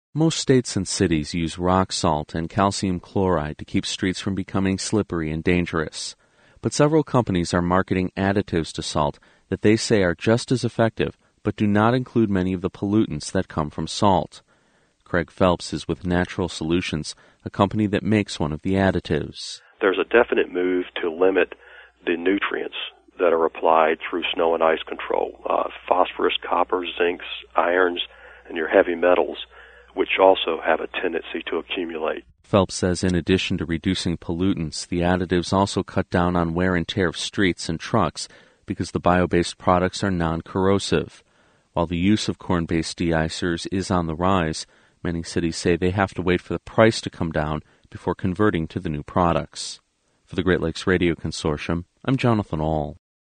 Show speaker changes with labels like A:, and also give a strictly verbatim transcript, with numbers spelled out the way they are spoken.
A: Most states and cities use rock salt and calcium chloride to keep streets from becoming slippery and dangerous. But several companies are marketing additives to salt that they say are just as effective, but do not include many of the pollutants that come from salt. Craig Phelps is with Natural Solutions, a company that makes one of the additives.
B: There's a definite move to limit the nutrients that are applied through snow and ice control, uh, phosphorus, copper, zincs, irons, and your heavy metals, which also have a tendency to accumulate.
A: Phelps says in addition to reducing pollutants, the additives also cut down on wear and tear of streets and trucks because the bio-based products are non-corrosive. While the use of corn-based de-icers is on the rise, many cities say they have to wait for the price to come down before converting to the new products. For the Great Lakes Radio Consortium, I'm Jonathan Ahl.